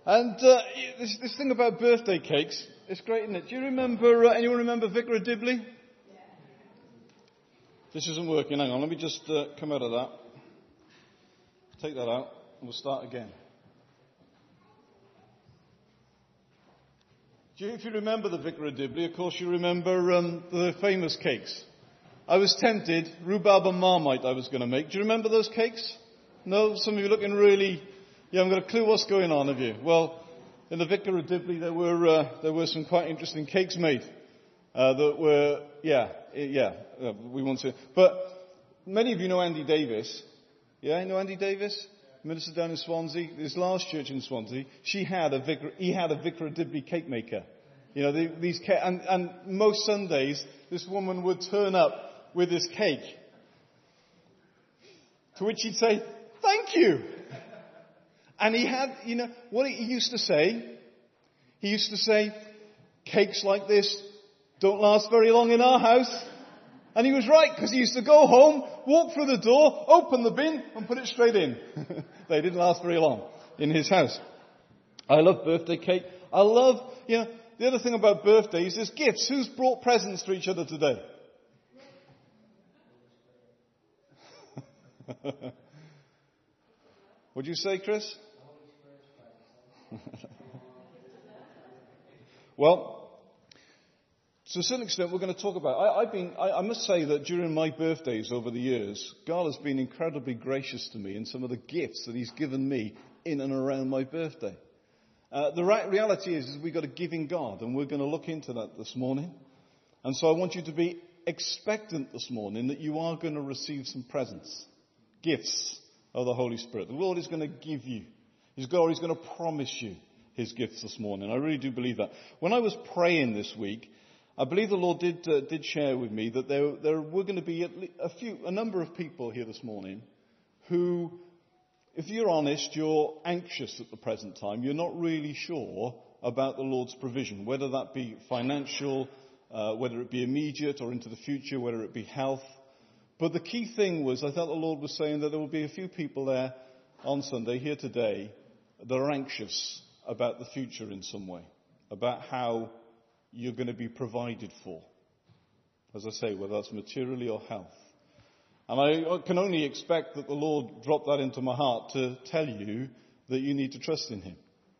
And this thing about birthday cakes, it's great, isn't it? Do you remember, anyone remember Vicar of Dibley? Yeah. This isn't working. Hang on, let me just come out of that. Take that out, and we'll start again. If you remember the Vicar of Dibley, of course you remember the famous cakes. I was tempted, rhubarb and marmite I was going to make. Do you remember those cakes? No? Some of you looking really... You haven't got a clue what's going on, have you? Well, in the Vicar of Dibley there were some quite interesting cakes made that were... we won't say... But many of you know Andy Davis. Yeah, you know Andy Davis? Minister down in Swansea. His last church in Swansea, he had a Vicar of Dibley cake maker. You know, and most Sundays, this woman would turn up with this cake. To which he'd say, "Thank you." And he had, you know, what he used to say? He used to say, "Cakes like this don't last very long in our house." And he was right, because he used to go home, walk through the door, open the bin, and put it straight in. They didn't last very long in his house. I love birthday cake. I love, you know, the other thing about birthdays is gifts. Who's brought presents to each other today? What'd you say, Chris? Well, to a certain extent, we're going to talk about... I must say that during my birthdays over the years, God has been incredibly gracious to me in some of the gifts that He's given me in and around my birthday. The reality is we've got a giving God, and we're going to look into that this morning. And so I want you to be expectant this morning that you are going to receive some presents, gifts of the Holy Spirit. The Lord is going to give you. He's going to promise you His gifts this morning. I really do believe that. When I was praying this week, I believe the Lord did share with me that there were going to be a number of people here this morning who, if you're honest, you're anxious at the present time. You're not really sure about the Lord's provision, whether that be financial, whether it be immediate or into the future, whether it be health. But the key thing was, I thought the Lord was saying that there will be a few people there on Sunday, here today, that are anxious about the future in some way, about how you're going to be provided for. As I say, whether that's materially or health. And I can only expect that the Lord dropped that into my heart to tell you that you need to trust in Him.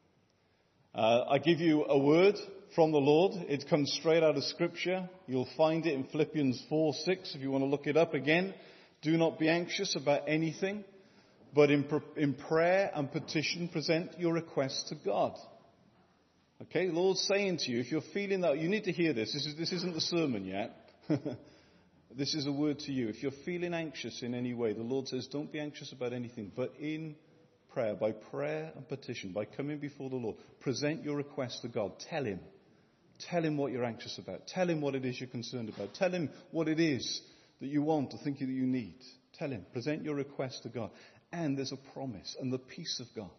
I give you a word from the Lord. It comes straight out of Scripture. You'll find it in Philippians 4:6 if you want to look it up again. Do not be anxious about anything, but in prayer and petition present your requests to God. Okay, the Lord's saying to you, if you're feeling that, you need to hear this. This isn't the sermon yet. This is a word to you. If you're feeling anxious in any way, the Lord says, don't be anxious about anything, but in prayer, by prayer and petition, by coming before the Lord, present your request to God. Tell Him. Tell Him what you're anxious about. Tell Him what it is you're concerned about. Tell Him what it is that you want or think that you need. Tell Him. Present your request to God. And there's a promise, and the peace of God.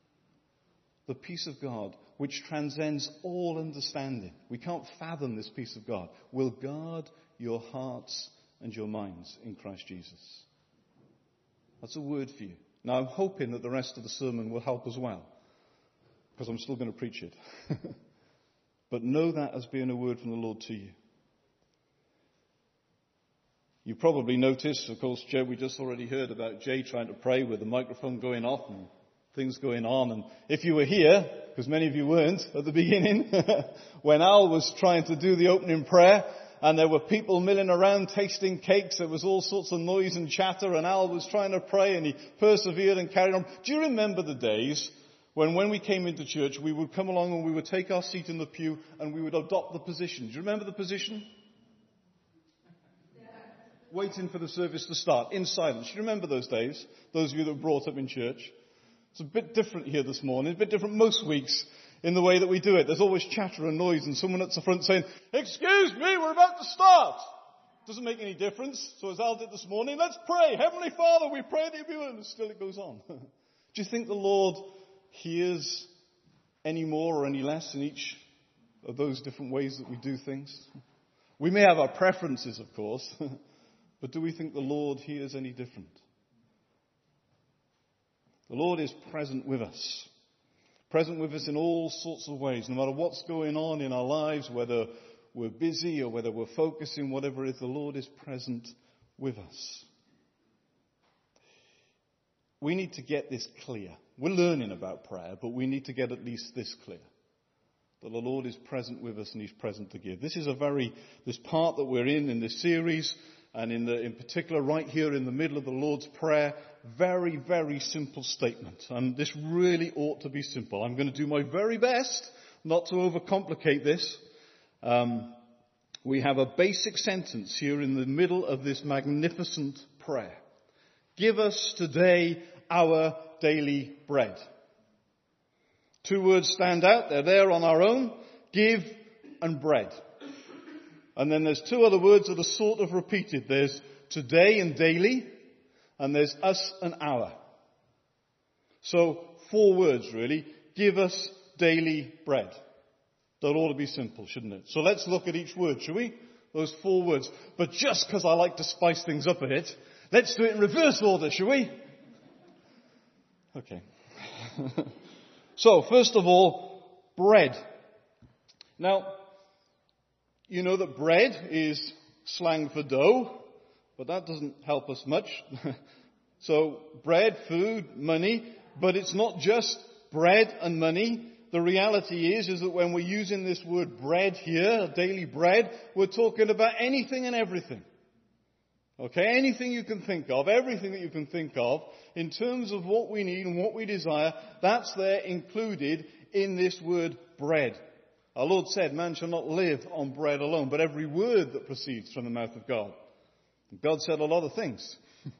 The peace of God, which transcends all understanding. We can't fathom this peace of God. Will guard your hearts and your minds in Christ Jesus. That's a word for you. Now, I'm hoping that the rest of the sermon will help as well, because I'm still going to preach it. But know that as being a word from the Lord to you. You probably noticed, of course, Joe, we just already heard about Jay trying to pray with the microphone going off and things going on. And if you were here, because many of you weren't at the beginning, when Al was trying to do the opening prayer, and there were people milling around tasting cakes, there was all sorts of noise and chatter, and Al was trying to pray, and he persevered and carried on. Do you remember the days when we came into church, we would come along and we would take our seat in the pew, and we would adopt the position? Do you remember the position? Waiting for the service to start, in silence. Do you remember those days? Those of you that were brought up in church. It's a bit different here this morning. It's a bit different most weeks in the way that we do it. There's always chatter and noise and someone at the front saying, "Excuse me, we're about to start." Doesn't make any difference. So as Al did this morning, let's pray. Heavenly Father, we pray that you will. And still it goes on. Do you think the Lord hears any more or any less in each of those different ways that we do things? We may have our preferences, of course. But do we think the Lord hears any different? The Lord is present with us. Present with us in all sorts of ways, no matter what's going on in our lives, whether we're busy or whether we're focusing, whatever it is, the Lord is present with us. We need to get this clear. We're learning about prayer, but we need to get at least this clear. That the Lord is present with us and He's present to give. This is this part that we're in this series, and in particular right here in the middle of the Lord's Prayer, very, very simple statement. And this really ought to be simple. I'm going to do my very best not to overcomplicate this. We have a basic sentence here in the middle of this magnificent prayer. Give us today our daily bread. Two words stand out. They're there on our own. Give and bread. And then there's two other words that are sort of repeated. There's today and daily, and there's us and our. So 4 words really. Give us daily bread. That ought to be simple, shouldn't it? So let's look at each word, shall we? Those 4 words. But just because I like to spice things up a bit, let's do it in reverse order, shall we? Okay. So, first of all, bread. Now, you know that bread is slang for dough, but that doesn't help us much. So, bread, food, money, but it's not just bread and money. The reality is that when we're using this word bread here, daily bread, we're talking about anything and everything. Okay, anything you can think of, everything that you can think of, in terms of what we need and what we desire, that's there included in this word bread. Our Lord said, man shall not live on bread alone, but every word that proceeds from the mouth of God. God said a lot of things.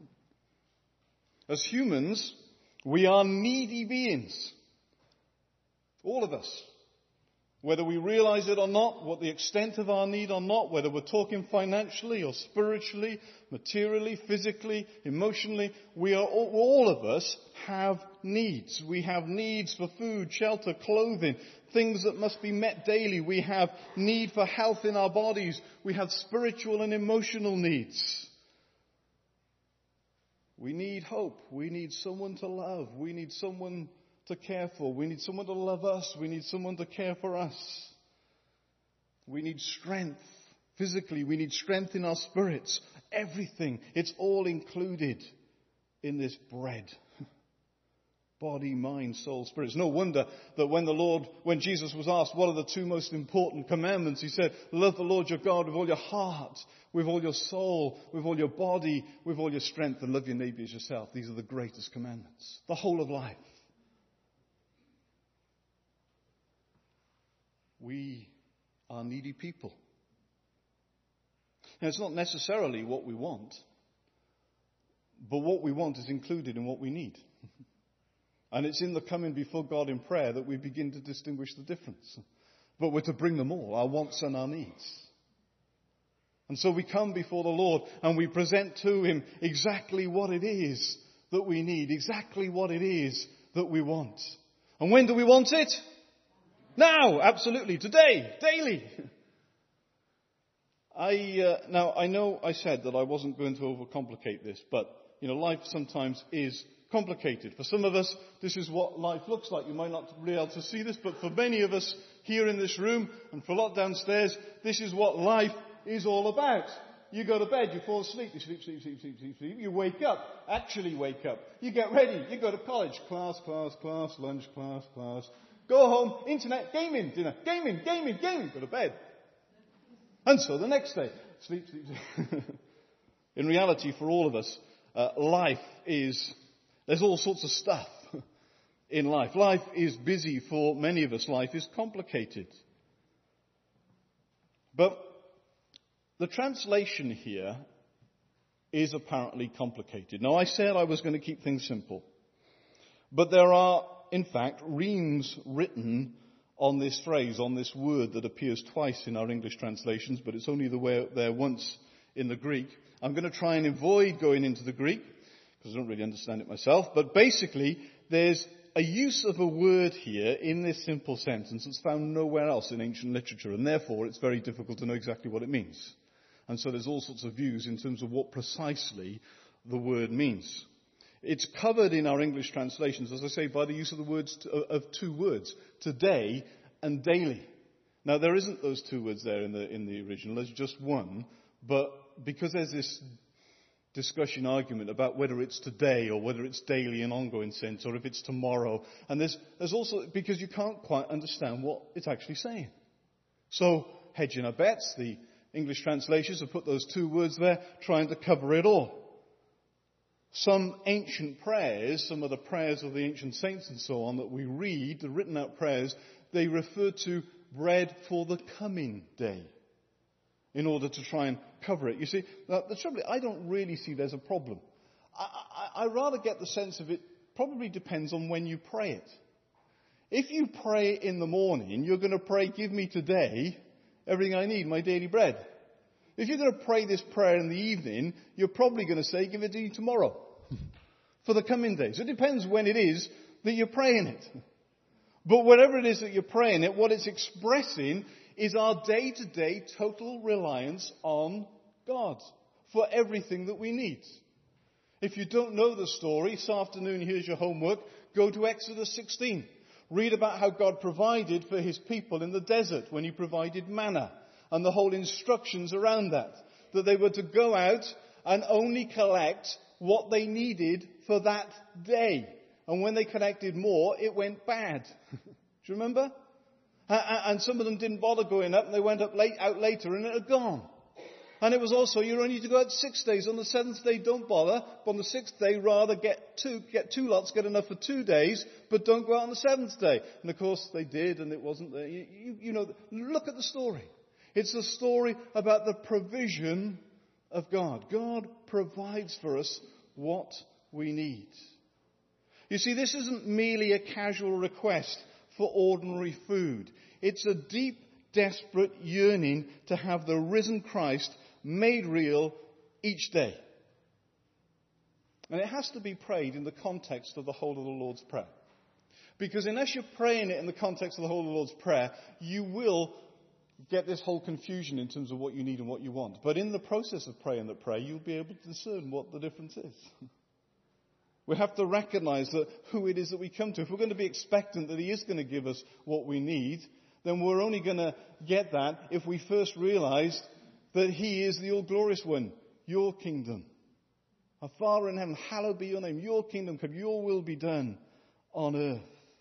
As humans, we are needy beings. All of us. Whether we realize it or not, what the extent of our need or not, whether we're talking financially or spiritually, materially, physically, emotionally, all of us have needs. We have needs for food, shelter, clothing, things that must be met daily. We have need for health in our bodies. We have spiritual and emotional needs. We need hope. We need someone to love. We need someone to care for. We need someone to love us. We need someone to care for us. We need strength. Physically, we need strength in our spirits. Everything. It's all included in this bread. Body, mind, soul, spirit. It's no wonder that when Jesus was asked what are the 2 most important commandments, He said, love the Lord your God with all your heart, with all your soul, with all your body, with all your strength, and love your neighbor as yourself. These are the greatest commandments. The whole of life. We are needy people. Now, it's not necessarily what we want, but what we want is included in what we need. And it's in the coming before God in prayer that we begin to distinguish the difference. But we're to bring them all, our wants and our needs. And so we come before the Lord and we present to Him exactly what it is that we need, exactly what it is that we want. And when do we want it? Now, absolutely, today, daily. Now, I know I said that I wasn't going to overcomplicate this, but, life sometimes is complicated. For some of us, this is what life looks like. You might not be able to see this, but for many of us here in this room, and for a lot downstairs, this is what life is all about. You go to bed, you fall asleep, you sleep. You wake up, actually wake up. You get ready, you go to college, class, lunch, class. Go home, internet, gaming, dinner, gaming, go to bed. And so the next day, sleep. In reality, for all of us, there's all sorts of stuff in life. Life is busy for many of us. Life is complicated. But the translation here is apparently complicated. Now, I said I was going to keep things simple. But there are, in fact, reams written on this phrase, on this word that appears twice in our English translations, but it's only there once in the Greek. I'm going to try and avoid going into the Greek, because I don't really understand it myself. But basically, there's a use of a word here in this simple sentence that's found nowhere else in ancient literature, and therefore it's very difficult to know exactly what it means. And so there's all sorts of views in terms of what precisely the word means. It's covered in our English translations, as I say, by the use of the words of two words, today and daily. Now, there isn't those two words there in the original. There's just one. But because there's this discussion argument about whether it's today or whether it's daily in ongoing sense or if it's tomorrow. And there's also, because you can't quite understand what it's actually saying. So, hedging our bets, the English translations have put those two words there, trying to cover it all. Some ancient prayers, some of the prayers of the ancient saints and so on that we read, the written out prayers, they refer to bread for the coming day in order to try and cover it. You see, the trouble is, I don't really see there's a problem. I rather get the sense of it probably depends on when you pray it. If you pray in the morning, you're going to pray, give me today everything I need, my daily bread. If you're going to pray this prayer in the evening, you're probably going to say, give it to you tomorrow for the coming days. It depends when it is that you're praying it. But whatever it is that you're praying it, what it's expressing is our day-to-day total reliance on God for everything that we need. If you don't know the story, this afternoon, here's your homework. Go to Exodus 16. Read about how God provided for his people in the desert when he provided manna and the whole instructions around that. That they were to go out and only collect what they needed for that day. And when they collected more, it went bad. Do you remember? And some of them didn't bother going up and they went out later and it had gone. And it was also, you only need to go out 6 days. On the 7th day, don't bother. But on the 6th day, rather get two lots, get enough for 2 days, but don't go out on the 7th day. And of course they did, and it wasn't there. You know, look at the story. It's a story about the provision of God. God provides for us what we need. You see, this isn't merely a casual request for ordinary food. It's a deep, desperate yearning to have the risen Christ made real each day. And it has to be prayed in the context of the whole of the Lord's Prayer. Because unless you're praying it in the context of the whole of the Lord's Prayer, you will get this whole confusion in terms of what you need and what you want. But in the process of praying that prayer, you'll be able to discern what the difference is. We have to recognize that who it is that we come to. If we're going to be expectant that he is going to give us what we need, then we're only going to get that if we first realize that he is the all-glorious one. Your kingdom. Our Father in heaven, hallowed be your name. Your kingdom come. Your will be done on earth.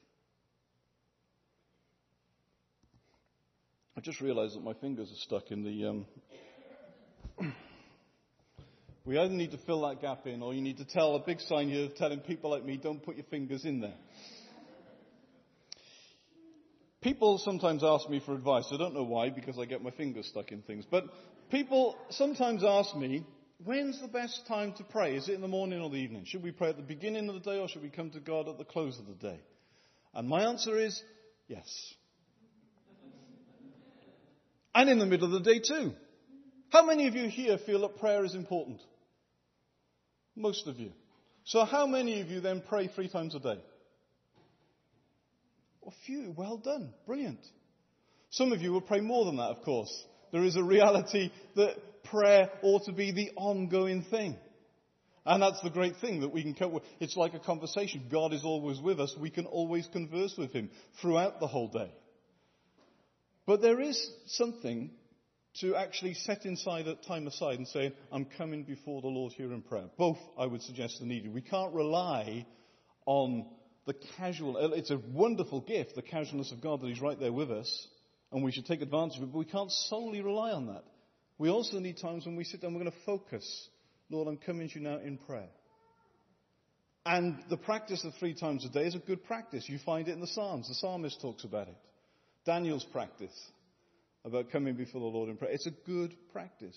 I just realized that my fingers are stuck in the... We either need to fill that gap in, or you need to tell a big sign here telling people like me, don't put your fingers in there. People sometimes ask me for advice. I don't know why, because I get my fingers stuck in things. But people sometimes ask me, when's the best time to pray? Is it in the morning or the evening? Should we pray at the beginning of the day, or should we come to God at the close of the day? And my answer is, yes. And in the middle of the day too. How many of you here feel that prayer is important? Most of you. So how many of you then pray 3 times a day? A few. Well done. Brilliant. Some of you will pray more than that, of course. There is a reality that prayer ought to be the ongoing thing. And that's the great thing that we can cope with. It's like a conversation. God is always with us. We can always converse with him throughout the whole day. But there is something to actually set time aside and say, I'm coming before the Lord here in prayer. Both, I would suggest, are needed. We can't rely on the casual... It's a wonderful gift, the casualness of God, that he's right there with us, and we should take advantage of it, but we can't solely rely on that. We also need times when we sit down, we're going to focus. Lord, I'm coming to you now in prayer. And the practice of 3 times a day is a good practice. You find it in the Psalms. The psalmist talks about it. Daniel's practice about coming before the Lord in prayer. It's a good practice.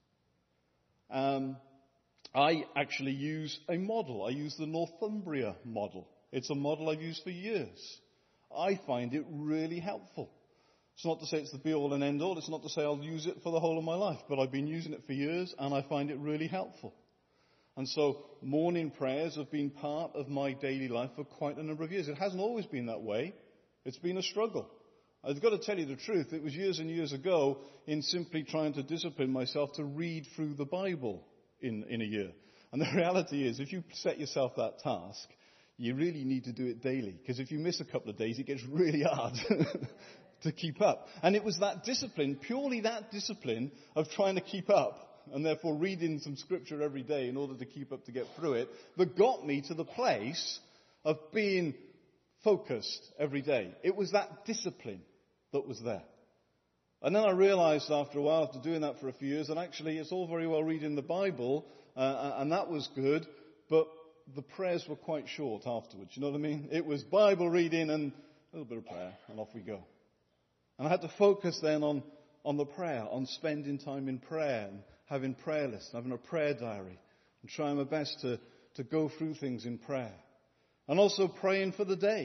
I actually use a model. I use the Northumbria model. It's a model I've used for years. I find it really helpful. It's not to say it's the be-all and end-all. It's not to say I'll use it for the whole of my life. But I've been using it for years, and I find it really helpful. And so morning prayers have been part of my daily life for quite a number of years. It hasn't always been that way. It's been a struggle. I've got to tell you the truth. It was years and years ago in simply trying to discipline myself to read through the Bible in a year. And the reality is, if you set yourself that task, you really need to do it daily. Because if you miss a couple of days, it gets really hard to keep up. And it was that discipline, purely that discipline of trying to keep up, and therefore reading some scripture every day in order to keep up to get through it, that got me to the place of being focused every day. It was that discipline that was there. And then I realized after a while, after doing that for a few years, that actually it's all very well reading the Bible, and that was good, but the prayers were quite short afterwards. You know what I mean? It was Bible reading and a little bit of prayer, and off we go. And I had to focus then on the prayer, on spending time in prayer, and having prayer lists, having a prayer diary, and trying my best to go through things in prayer. And also praying for the day.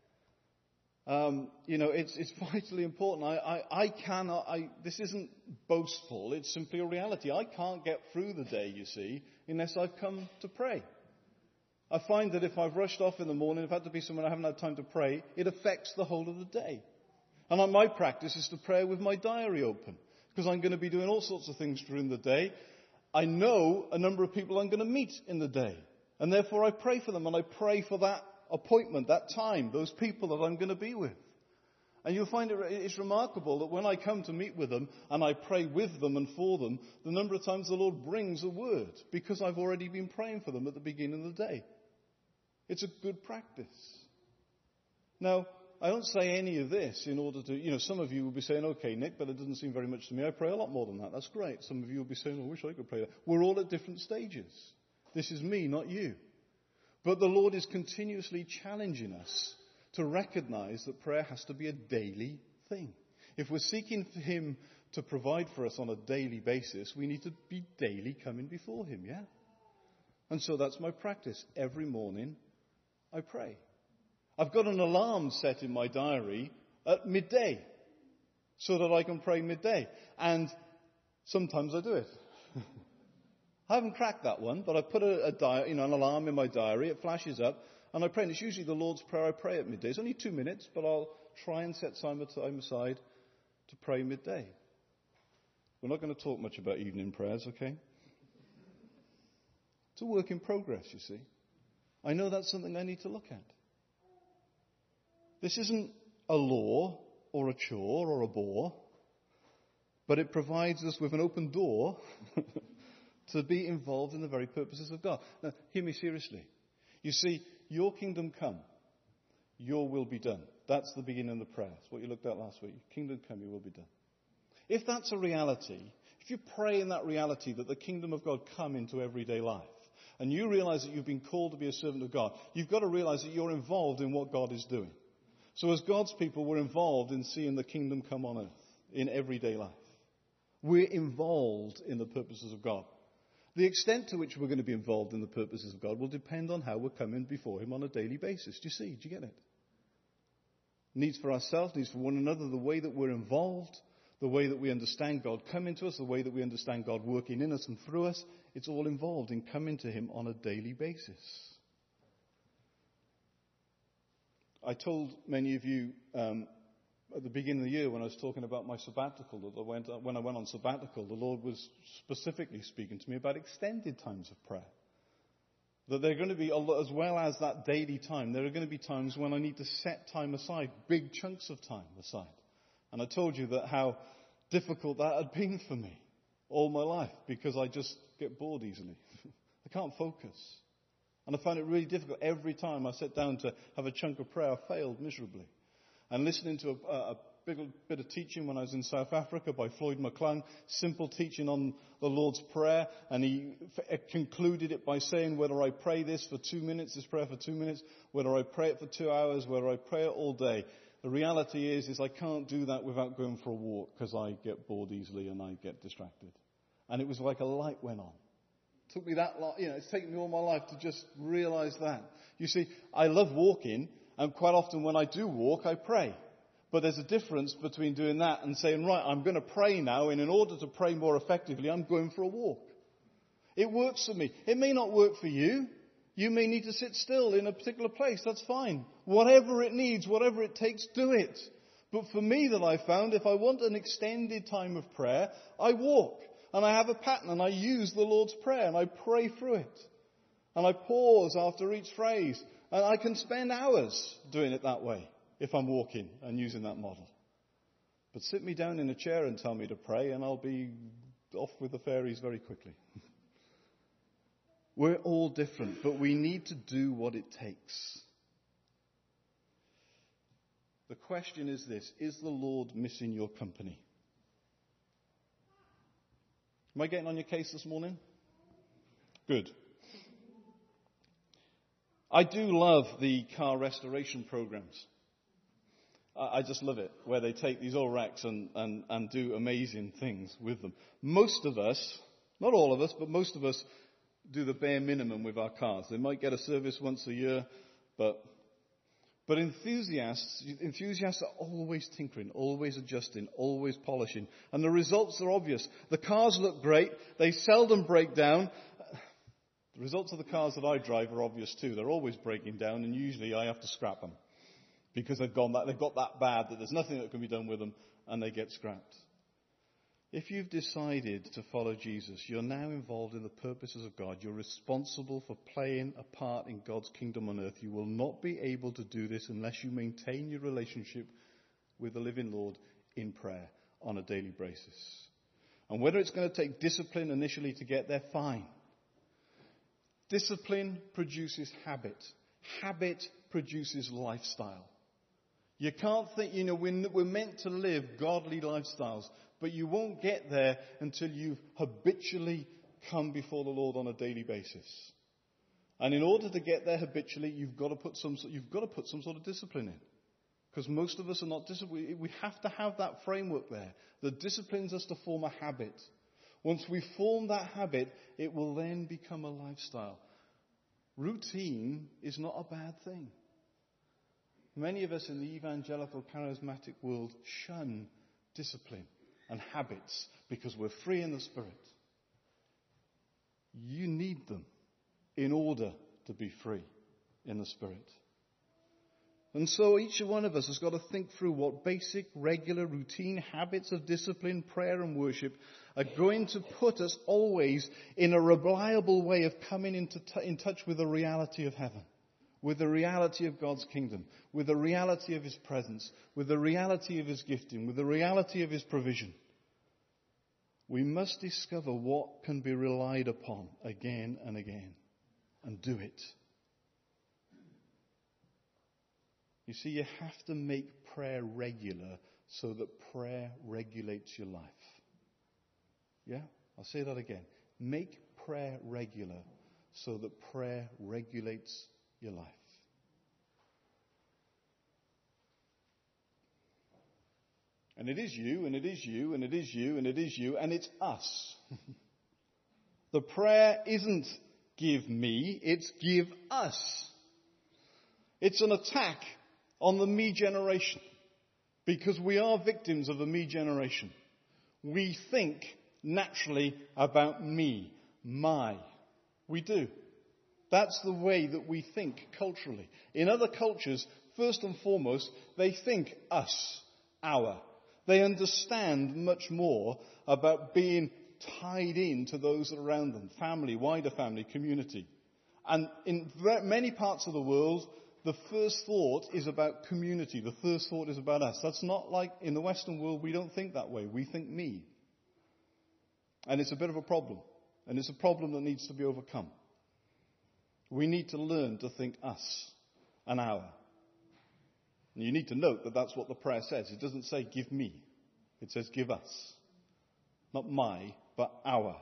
It's vitally important. This isn't boastful, it's simply a reality. I can't get through the day, you see, unless I've come to pray. I find that if I've rushed off in the morning, if I've had to be somewhere I haven't had time to pray, it affects the whole of the day. And my practice is to pray with my diary open, because I'm going to be doing all sorts of things during the day. I know a number of people I'm going to meet in the day, and therefore I pray for them, and I pray for that appointment, that time, those people that I'm going to be with. And you'll find it's remarkable that when I come to meet with them and I pray with them and for them, the number of times the Lord brings a word, because I've already been praying for them at the beginning of the day. It's a good practice. Now, I don't say any of this in order to, some of you will be saying, okay, Nick, but it doesn't seem very much to me. I pray a lot more than that. That's great. Some of you will be saying, I wish I could pray that. We're all at different stages. This is me, not you. But the Lord is continuously challenging us to recognize that prayer has to be a daily thing. If we're seeking for Him to provide for us on a daily basis, we need to be daily coming before Him, yeah? And so that's my practice. Every morning, I pray. I've got an alarm set in my diary at midday so that I can pray midday. And sometimes I do it. I haven't cracked that one, but I put an alarm in my diary. It flashes up, and I pray. And it's usually the Lord's Prayer I pray at midday. It's only 2 minutes, but I'll try and set time aside to pray midday. We're not going to talk much about evening prayers, okay? It's a work in progress, you see. I know that's something I need to look at. This isn't a law or a chore or a bore, but it provides us with an open door to be involved in the very purposes of God. Now, hear me seriously. You see, your kingdom come, your will be done. That's the beginning of the prayer. That's what you looked at last week. Kingdom come, your will be done. If that's a reality, if you pray in that reality that the kingdom of God come into everyday life, and you realize that you've been called to be a servant of God, you've got to realize that you're involved in what God is doing. So as God's people, we're involved in seeing the kingdom come on earth in everyday life. We're involved in the purposes of God. The extent to which we're going to be involved in the purposes of God will depend on how we're coming before Him on a daily basis. Do you see? Do you get it? Needs for ourselves, needs for one another, the way that we're involved, the way that we understand God coming to us, the way that we understand God working in us and through us, it's all involved in coming to Him on a daily basis. I told many of you at the beginning of the year when I was talking about my sabbatical, that when I went on sabbatical, the Lord was specifically speaking to me about extended times of prayer. That there are going to be, as well as that daily time, there are going to be times when I need to set time aside, big chunks of time aside. And I told you that how difficult that had been for me all my life, because I just get bored easily. I can't focus. And I find it really difficult every time I sit down to have a chunk of prayer. I failed miserably. And listening to a bit of teaching when I was in South Africa by Floyd McClung, simple teaching on the Lord's Prayer, and he concluded it by saying, whether I pray this for 2 minutes, this prayer for 2 minutes, whether I pray it for 2 hours, whether I pray it all day, the reality is I can't do that without going for a walk, because I get bored easily and I get distracted. And it was like a light went on. It took me that long, it's taken me all my life to just realize that. You see, I love walking, and quite often when I do walk, I pray. But there's a difference between doing that and saying, right, I'm going to pray now, and in order to pray more effectively, I'm going for a walk. It works for me. It may not work for you. You may need to sit still in a particular place. That's fine. Whatever it needs, whatever it takes, do it. But for me, that I found, if I want an extended time of prayer, I walk. And I have a pattern, and I use the Lord's Prayer, and I pray through it. And I pause after each phrase. And I can spend hours doing it that way if I'm walking and using that model. But sit me down in a chair and tell me to pray and I'll be off with the fairies very quickly. We're all different, but we need to do what it takes. The question is this: is the Lord missing your company? Am I getting on your case this morning? Good. I do love the car restoration programs. I just love it, where they take these old wrecks and do amazing things with them. Most of us, not all of us, but most of us do the bare minimum with our cars. They might get a service once a year, but enthusiasts are always tinkering, always adjusting, always polishing. And the results are obvious. The cars look great. They seldom break down. The results of the cars that I drive are obvious too. They're always breaking down, and usually I have to scrap them because they've got that bad that there's nothing that can be done with them, and they get scrapped. If you've decided to follow Jesus, you're now involved in the purposes of God. You're responsible for playing a part in God's kingdom on earth. You will not be able to do this unless you maintain your relationship with the living Lord in prayer on a daily basis. And whether it's going to take discipline initially to get there, fine. Discipline produces habit. Habit produces lifestyle. You can't think, we're meant to live godly lifestyles, but you won't get there until you've habitually come before the Lord on a daily basis. And in order to get there habitually, you've got to put some sort of discipline in. Because most of us are not disciplined. We have to have that framework there that disciplines us to form a habit. Once we form that habit, it will then become a lifestyle. Routine is not a bad thing. Many of us in the evangelical charismatic world shun discipline and habits because we're free in the Spirit. You need them in order to be free in the Spirit. And so each one of us has got to think through what basic, regular, routine habits of discipline, prayer and worship are going to put us always in a reliable way of coming in touch with the reality of heaven, with the reality of God's kingdom, with the reality of His presence, with the reality of His gifting, with the reality of His provision. We must discover what can be relied upon again and again and do it. You see, you have to make prayer regular so that prayer regulates your life. Yeah? I'll say that again. Make prayer regular so that prayer regulates your life. And it is you, and it is you, and it is you, and it is you, and it's us. The prayer isn't give me, it's give us. It's an attack on the me generation, because we are victims of the me generation. We think naturally about me, my. We do. That's the way that we think culturally. In other cultures, first and foremost, they think us, our. They understand much more about being tied in to those around them, family, wider family, community. And in many parts of the world, the first thought is about community. The first thought is about us. That's not like in the Western world, we don't think that way. We think me. And it's a bit of a problem. And it's a problem that needs to be overcome. We need to learn to think us and our. And you need to note that that's what the prayer says. It doesn't say give me. It says give us. Not my, but our.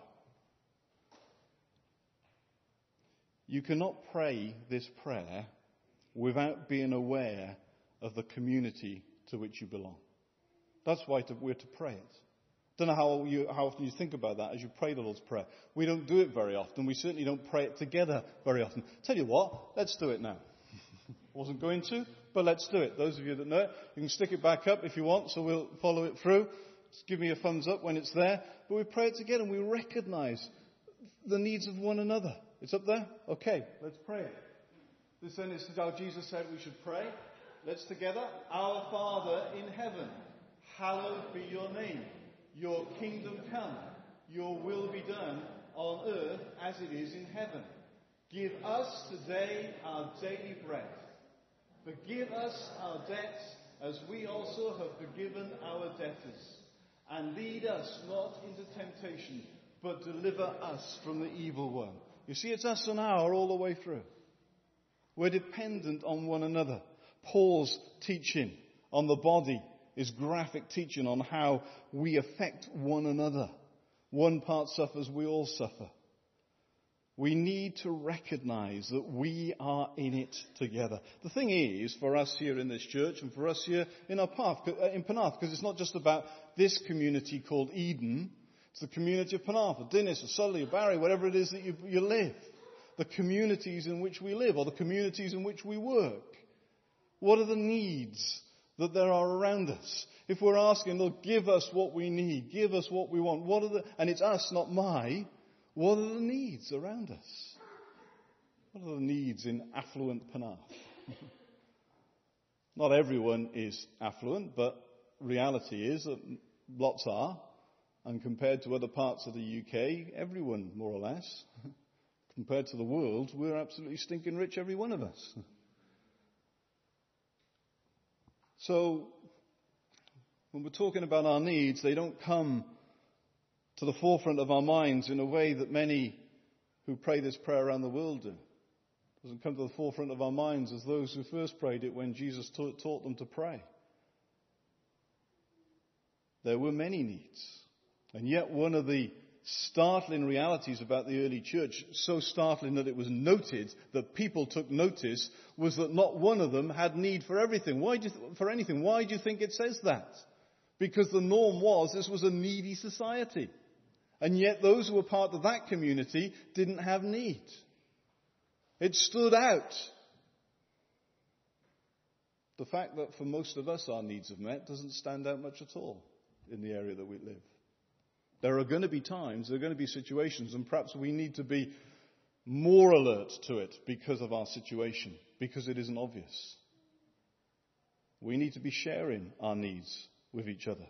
You cannot pray this prayer without being aware of the community to which you belong. That's why we're to pray it. I don't know how often you think about that as you pray the Lord's Prayer. We don't do it very often. We certainly don't pray it together very often. Tell you what, let's do it now. Wasn't going to, but let's do it. Those of you that know it, you can stick it back up if you want, so we'll follow it through. Just give me a thumbs up when it's there. But we pray it together and we recognize the needs of one another. It's up there? Okay, let's pray it. This then is how Jesus said we should pray. Let's together. Our Father in heaven, hallowed be your name. Your kingdom come. Your will be done on earth as it is in heaven. Give us today our daily bread. Forgive us our debts as we also have forgiven our debtors. And lead us not into temptation, but deliver us from the evil one. You see, it's us and our all the way through. We're dependent on one another. Paul's teaching on the body is graphic teaching on how we affect one another. One part suffers, we all suffer. We need to recognize that we are in it together. The thing is, for us here in this church and for us here in our path, in Penarth, because it's not just about this community called Eden, it's the community of Penarth, or Dinis, or Sully, or Barry, wherever it is that you live. The communities in which we live, or the communities in which we work. What are the needs that there are around us? If we're asking, Lord, give us what we need, give us what we want, and it's us, not what are the needs around us? What are the needs in affluent Penarth? Not everyone is affluent, but reality is that lots are. And compared to other parts of the UK, everyone, more or less. Compared to the world, we're absolutely stinking rich, every one of us. So, when we're talking about our needs, they don't come to the forefront of our minds in a way that many who pray this prayer around the world do. It doesn't come to the forefront of our minds as those who first prayed it when Jesus taught them to pray. There were many needs. And yet one of the startling realities about the early church, so startling that it was noted, that people took notice, was that not one of them had need for everything. Why do you think it says that? Because the norm was this was a needy society. And yet those who were part of that community didn't have need. It stood out. The fact that for most of us our needs are met doesn't stand out much at all in the area that we live. There are going to be times, there are going to be situations, and perhaps we need to be more alert to it because of our situation, because it isn't obvious. We need to be sharing our needs with each other.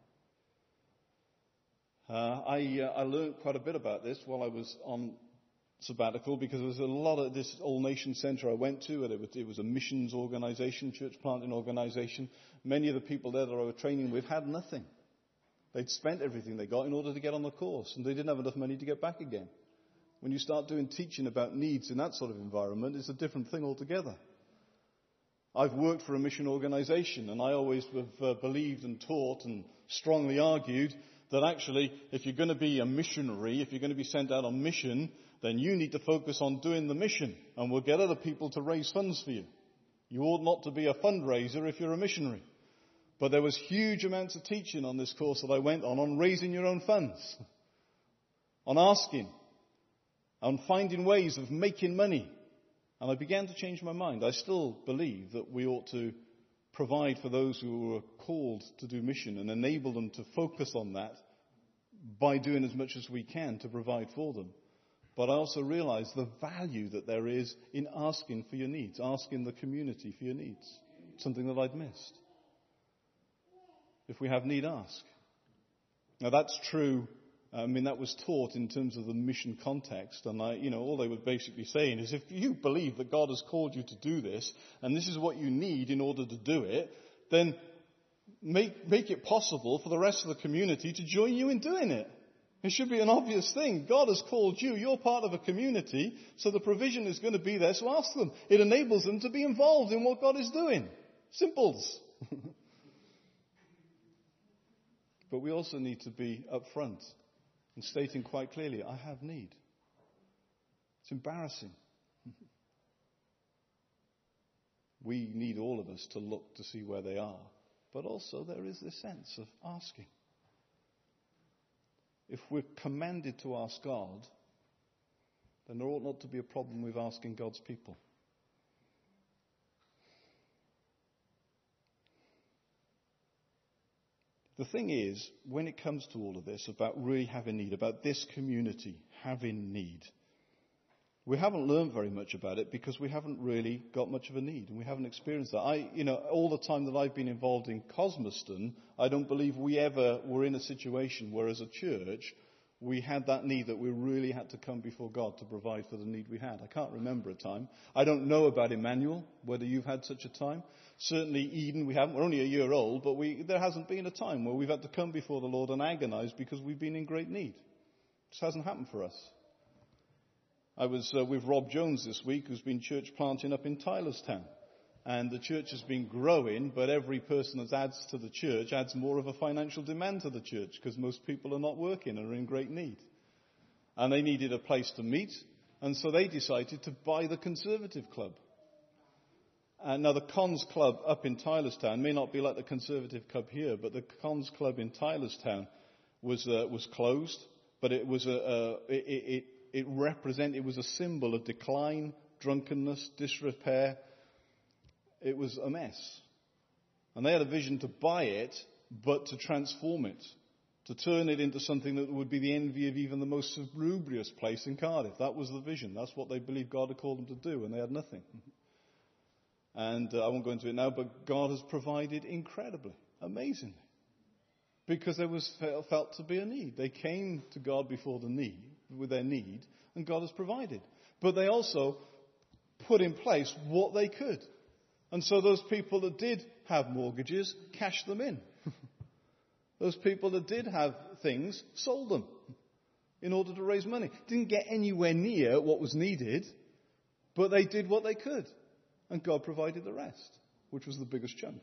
I learned quite a bit about this while I was on sabbatical, because there was a lot of this All Nation Centre I went to, and it was a missions organisation, church planting organisation. Many of the people there that I was training with had nothing. They'd spent everything they got in order to get on the course, and they didn't have enough money to get back again. When you start doing teaching about needs in that sort of environment, it's a different thing altogether. I've worked for a mission organisation, and I always have believed and taught and strongly argued that actually, if you're going to be a missionary, if you're going to be sent out on mission, then you need to focus on doing the mission, and we'll get other people to raise funds for you. You ought not to be a fundraiser if you're a missionary. But there was huge amounts of teaching on this course that I went on raising your own funds, on asking, on finding ways of making money. And I began to change my mind. I still believe that we ought to provide for those who are called to do mission and enable them to focus on that by doing as much as we can to provide for them. But I also realize the value that there is in asking for your needs, asking the community for your needs. Something that I'd missed. If we have need, ask. Now that's true. That was taught in terms of the mission context. And all they were basically saying is if you believe that God has called you to do this, and this is what you need in order to do it, then make it possible for the rest of the community to join you in doing it. It should be an obvious thing. God has called you. You're part of a community, so the provision is going to be there. So ask them. It enables them to be involved in what God is doing. Simples. But we also need to be upfront and stating quite clearly, I have need. It's embarrassing. We need all of us to look to see where they are. But also there is this sense of asking. If we're commanded to ask God, then there ought not to be a problem with asking God's people. The thing is, when it comes to all of this, about really having need, about this community having need, we haven't learned very much about it because we haven't really got much of a need and we haven't experienced that. All the time that I've been involved in Cosmoston, I don't believe we ever were in a situation where as a church we had that need that we really had to come before God to provide for the need we had. I can't remember a time. I don't know about Emmanuel, whether you've had such a time. Certainly Eden, we haven't. We're only a year old, but there hasn't been a time where we've had to come before the Lord and agonize because we've been in great need. This hasn't happened for us. I was with Rob Jones this week, who's been church planting up in Tylerstown. And the church has been growing, but every person that adds to the church adds more of a financial demand to the church because most people are not working and are in great need. And they needed a place to meet, and so they decided to buy the Conservative Club. And now the Cons Club up in Tylerstown may not be like the Conservative Club here, but the Cons Club in Tylerstown was closed, but it was it was a symbol of decline, drunkenness, disrepair. It was a mess. And they had a vision to buy it, but to transform it, to turn it into something that would be the envy of even the most salubrious place in Cardiff. That was the vision. That's what they believed God had called them to do, and they had nothing. And I won't go into it now, but God has provided incredibly, amazingly, because there was felt to be a need. They came to God before the need, with their need, and God has provided. But they also put in place what they could. And so those people that did have mortgages cashed them in. Those people that did have things sold them in order to raise money. Didn't get anywhere near what was needed, but they did what they could. And God provided the rest, which was the biggest chunk.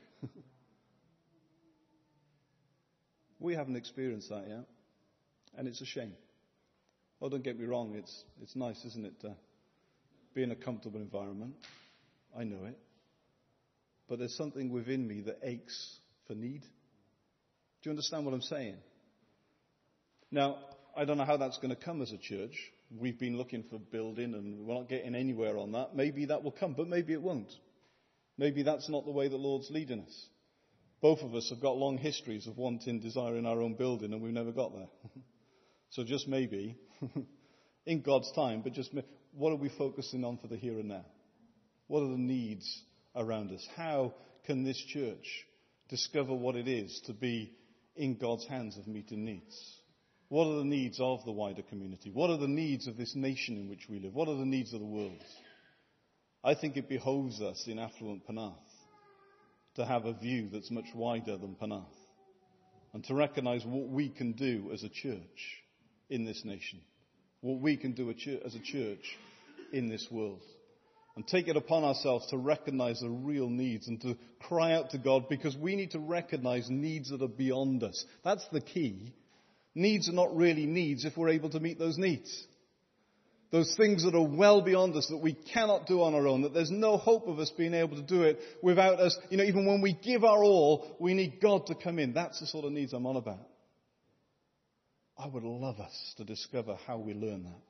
We haven't experienced that yet, and it's a shame. Oh, don't get me wrong, it's nice, isn't it, to be in a comfortable environment. I know it. But there's something within me that aches for need. Do you understand what I'm saying? Now, I don't know how that's going to come as a church. We've been looking for building and we're not getting anywhere on that. Maybe that will come, but maybe it won't. Maybe that's not the way the Lord's leading us. Both of us have got long histories of wanting, desiring our own building, and we've never got there. So just maybe, in God's time, but what are we focusing on for the here and now? What are the needs around us? How can this church discover what it is to be in God's hands of meeting needs? What are the needs of the wider community? What are the needs of this nation in which we live? What are the needs of the world? I think it behoves us in affluent Penarth to have a view that's much wider than Penarth and to recognize what we can do as a church in this nation, what we can do as a church in this world. And take it upon ourselves to recognize the real needs and to cry out to God, because we need to recognize needs that are beyond us. That's the key. Needs are not really needs if we're able to meet those needs. Those things that are well beyond us, that we cannot do on our own, that there's no hope of us being able to do it without us. Even when we give our all, we need God to come in. That's the sort of needs I'm on about. I would love us to discover how we learn that.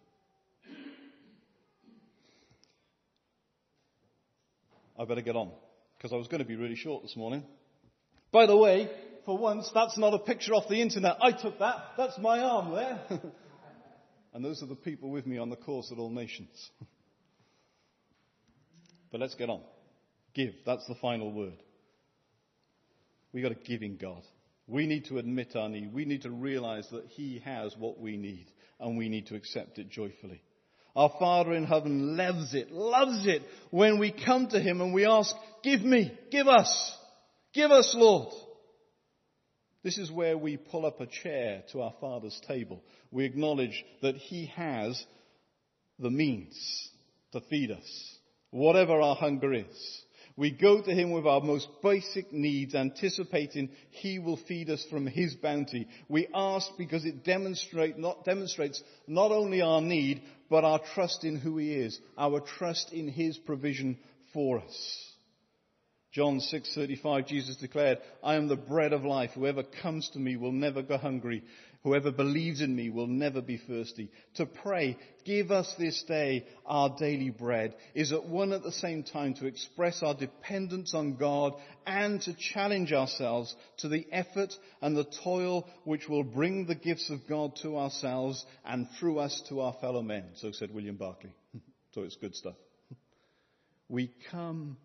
I better get on, because I was going to be really short this morning. By the way, for once, that's not a picture off the internet. I took that. That's my arm there. And those are the people with me on the course at All Nations. But let's get on. Give. That's the final word. We've got to give in God. We need to admit our need. We need to realize that He has what we need, and we need to accept it joyfully. Our Father in heaven loves it when we come to Him and we ask, give me, give us, Lord. This is where we pull up a chair to our Father's table. We acknowledge that He has the means to feed us, whatever our hunger is. We go to Him with our most basic needs, anticipating He will feed us from His bounty. We ask because it demonstrates not only our need, but our trust in who He is, our trust in His provision for us. John 6:35, Jesus declared, I am the bread of life. Whoever comes to me will never go hungry. Whoever believes in me will never be thirsty. To pray, give us this day our daily bread, is at the same time to express our dependence on God and to challenge ourselves to the effort and the toil which will bring the gifts of God to ourselves and through us to our fellow men. So said William Barclay. So it's good stuff. We come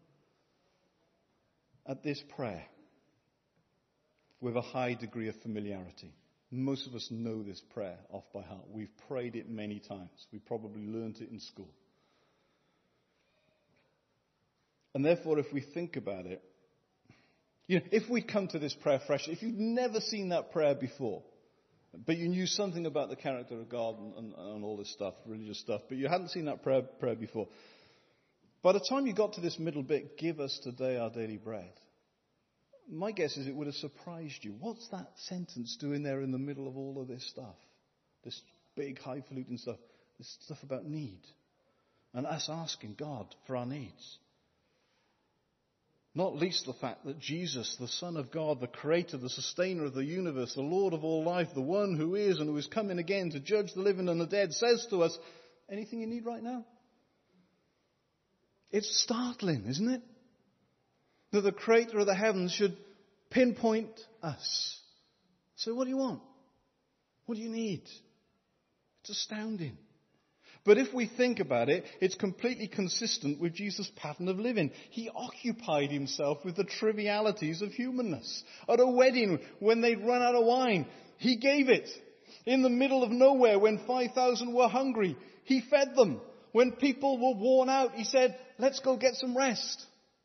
at this prayer with a high degree of familiarity. Most of us know this prayer off by heart. We've prayed it many times. We probably learned it in school. And therefore, if we think about it, if we come to this prayer fresh, if you've never seen that prayer before, but you knew something about the character of God and all this stuff, religious stuff, but you hadn't seen that prayer before, by the time you got to this middle bit, give us today our daily bread, my guess is it would have surprised you. What's that sentence doing there in the middle of all of this stuff? This big, highfalutin stuff. This stuff about need. And us asking God for our needs. Not least the fact that Jesus, the Son of God, the Creator, the Sustainer of the universe, the Lord of all life, the one who is and who is coming again to judge the living and the dead, says to us, anything you need right now? It's startling, isn't it? That the Creator of the heavens should pinpoint us. So what do you want? What do you need? It's astounding. But if we think about it, it's completely consistent with Jesus' pattern of living. He occupied himself with the trivialities of humanness. At a wedding, when they'd run out of wine, he gave it. In the middle of nowhere, when 5,000 were hungry, he fed them. When people were worn out, he said, let's go get some rest.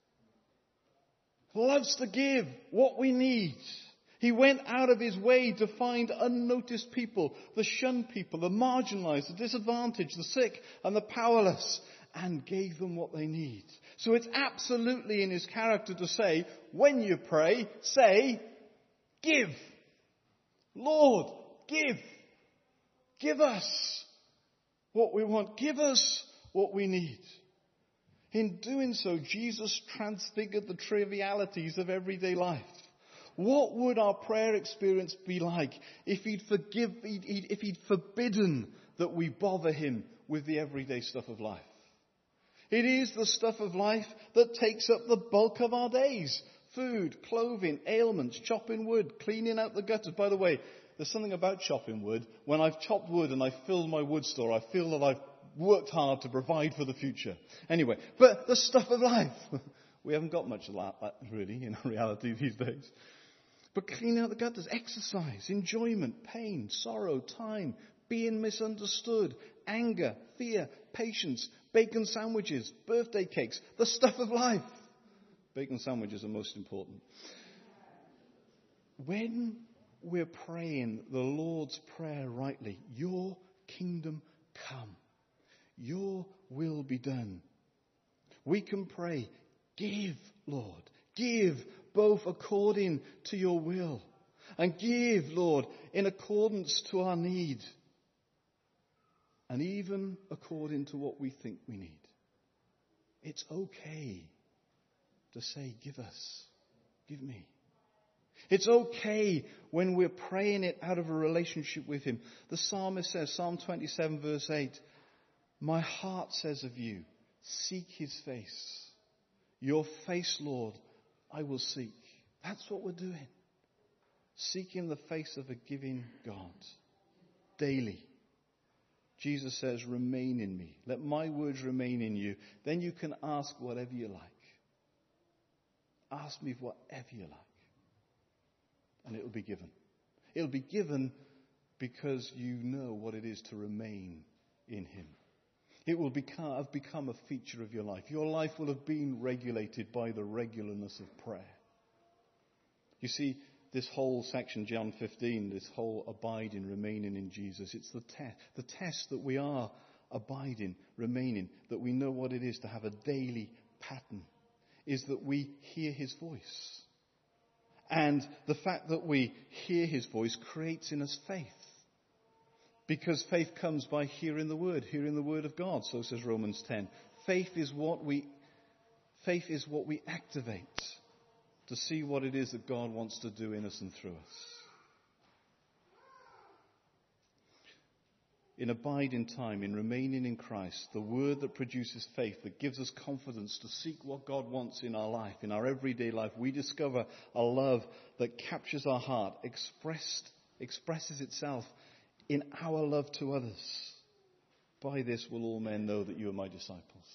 Loves to give what we need. He went out of his way to find unnoticed people, the shunned people, the marginalized, the disadvantaged, the sick and the powerless, and gave them what they need. So it's absolutely in his character to say, when you pray, say, give. Lord, give. Give us what we want. Give us what we need. In doing so, Jesus transfigured the trivialities of everyday life. What would our prayer experience be like if he'd forbidden that we bother him with the everyday stuff of life? It is the stuff of life that takes up the bulk of our days. Food, clothing, ailments, chopping wood, cleaning out the gutters. By the way, there's something about chopping wood. When I've chopped wood and I've filled my wood store, I feel that I've worked hard to provide for the future. Anyway, but the stuff of life. We haven't got much of that really in reality these days. But cleaning out the gutters, exercise, enjoyment, pain, sorrow, time, being misunderstood, anger, fear, patience, bacon sandwiches, birthday cakes, the stuff of life. Bacon sandwiches are most important. When we're praying the Lord's Prayer rightly, your kingdom come. Your will be done. We can pray, give, Lord. Give both according to your will. And give, Lord, in accordance to our need. And even according to what we think we need. It's okay to say, give us. Give me. It's okay when we're praying it out of a relationship with him. The psalmist says, Psalm 27 verse 8, my heart says of you, seek his face. Your face, Lord, I will seek. That's what we're doing. Seeking the face of a giving God. Daily. Jesus says, remain in me. Let my words remain in you. Then you can ask whatever you like. Ask me whatever you like. And it will be given. It will be given because you know what it is to remain in him. It will have become a feature of your life. Your life will have been regulated by the regularness of prayer. You see, this whole section, John 15, this whole abiding, remaining in Jesus, it's the test that we are abiding, remaining, that we know what it is to have a daily pattern, is that we hear his voice. And the fact that we hear his voice creates in us faith. Because faith comes by hearing the word of God, so says Romans 10. Faith is what we activate to see what it is that God wants to do in us and through us. In abiding time, in remaining in Christ, the word that produces faith, that gives us confidence to seek what God wants in our life, in our everyday life, we discover a love that captures our heart, expresses itself in our love to others. By this will all men know that you are my disciples.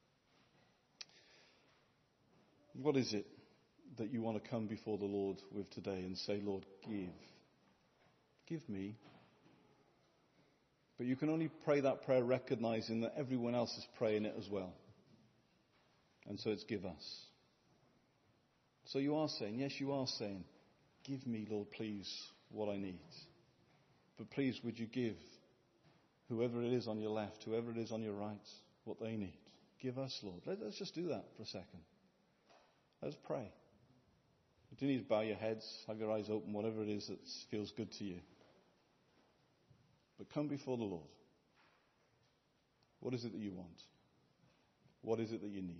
What is it that you want to come before the Lord with today and say, Lord, give? Give me. But you can only pray that prayer recognizing that everyone else is praying it as well. And so it's give us. So you are saying, yes, you are saying, give me, Lord, please, what I need. But please, would you give whoever it is on your left, whoever it is on your right, what they need? Give us, Lord. Let's just do that for a second. Let's pray. You do need to bow your heads, have your eyes open, whatever it is that feels good to you. But come before the Lord. What is it that you want? What is it that you need?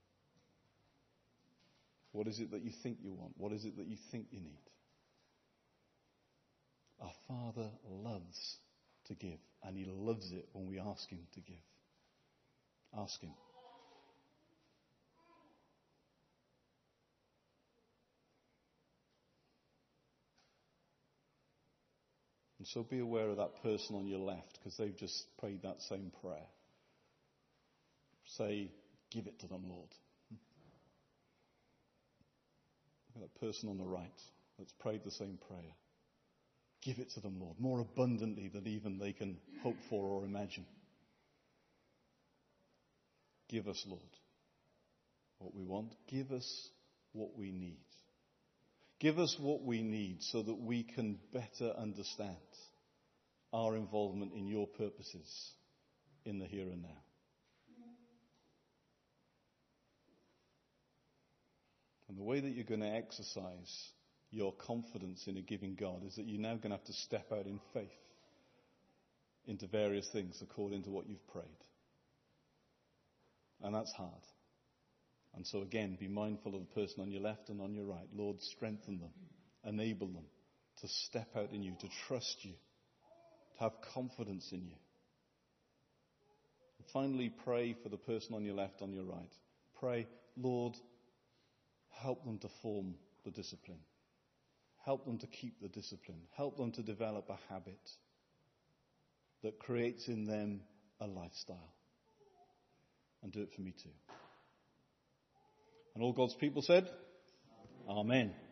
What is it that you think you want? What is it that you think you need? Our Father loves to give, and He loves it when we ask Him to give. Ask Him. And so be aware of that person on your left, because they've just prayed that same prayer. Say, give it to them, Lord. That person on the right that's prayed the same prayer. Give it to them, Lord, more abundantly than even they can hope for or imagine. Give us, Lord, what we want. Give us what we need. Give us what we need so that we can better understand our involvement in your purposes in the here and now. And the way that you're going to exercise your confidence in a giving God is that you're now going to have to step out in faith into various things according to what you've prayed. And that's hard. And so again, be mindful of the person on your left and on your right. Lord, strengthen them, enable them to step out in you, to trust you, to have confidence in you. And finally, pray for the person on your left, on your right. Pray, Lord, help them to form the discipline. Help them to keep the discipline. Help them to develop a habit that creates in them a lifestyle. And do it for me too. And all God's people said, Amen.